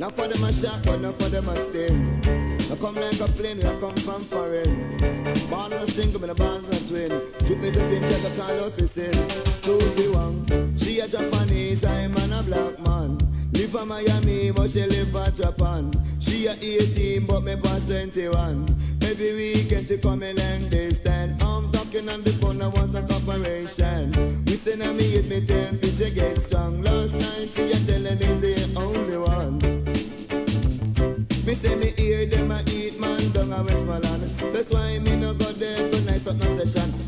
Not for them a shock, but not for them a sting. I come like a plane, I come from foreign. Born a single, but a born a twin. Took me to pinch at the car office in Susie Wang. She a Japanese, I'm a black man. Live for Miami, but she live for Japan. She a 18, but me past 21. Every weekend she come in and they stand. I'm talking on the phone, I want a cooperation. We say now me hit me temperature get strong. Last night she a telling me say only one. Me say me hear them a eat man down a Westmoreland. That's why me no go there to nice up no session.